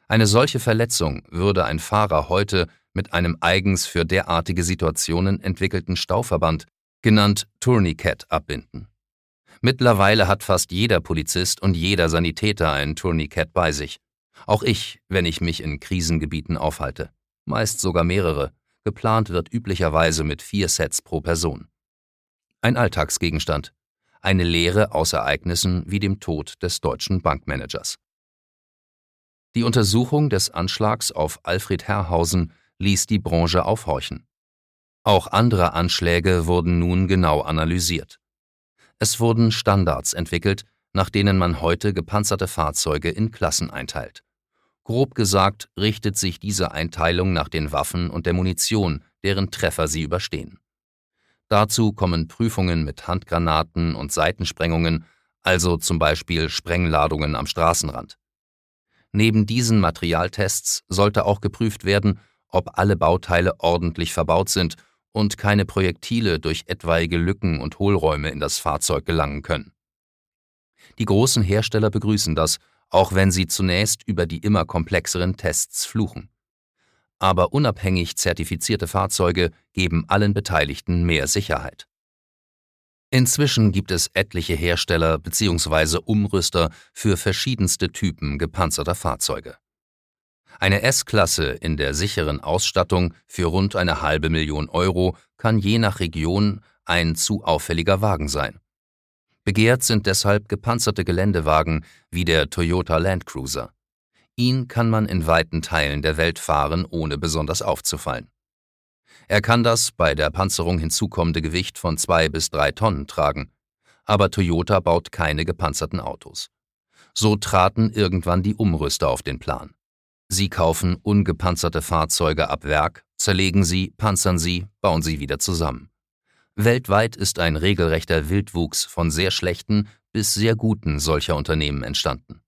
Eine solche Verletzung würde ein Fahrer heute mit einem eigens für derartige Situationen entwickelten Stauverband, genannt Tourniquet, abbinden. Mittlerweile hat fast jeder Polizist und jeder Sanitäter ein Tourniquet bei sich. Auch ich, wenn ich mich in Krisengebieten aufhalte. Meist sogar mehrere. Geplant wird üblicherweise mit 4 Sets pro Person. Ein Alltagsgegenstand. Eine Lehre aus Ereignissen wie dem Tod des deutschen Bankmanagers. Die Untersuchung des Anschlags auf Alfred Herrhausen ließ die Branche aufhorchen. Auch andere Anschläge wurden nun genau analysiert. Es wurden Standards entwickelt, nach denen man heute gepanzerte Fahrzeuge in Klassen einteilt. Grob gesagt richtet sich diese Einteilung nach den Waffen und der Munition, deren Treffer sie überstehen. Dazu kommen Prüfungen mit Handgranaten und Seitensprengungen, also zum Beispiel Sprengladungen am Straßenrand. Neben diesen Materialtests sollte auch geprüft werden, ob alle Bauteile ordentlich verbaut sind und keine Projektile durch etwaige Lücken und Hohlräume in das Fahrzeug gelangen können. Die großen Hersteller begrüßen das, auch wenn sie zunächst über die immer komplexeren Tests fluchen. Aber unabhängig zertifizierte Fahrzeuge geben allen Beteiligten mehr Sicherheit. Inzwischen gibt es etliche Hersteller bzw. Umrüster für verschiedenste Typen gepanzerter Fahrzeuge. Eine S-Klasse in der sicheren Ausstattung für rund 500.000 Euro kann je nach Region ein zu auffälliger Wagen sein. Begehrt sind deshalb gepanzerte Geländewagen wie der Toyota Land Cruiser. Ihn kann man in weiten Teilen der Welt fahren, ohne besonders aufzufallen. Er kann das bei der Panzerung hinzukommende Gewicht von 2 bis 3 Tonnen tragen. Aber Toyota baut keine gepanzerten Autos. So traten irgendwann die Umrüster auf den Plan. Sie kaufen ungepanzerte Fahrzeuge ab Werk, zerlegen sie, panzern sie, bauen sie wieder zusammen. Weltweit ist ein regelrechter Wildwuchs von sehr schlechten bis sehr guten solcher Unternehmen entstanden.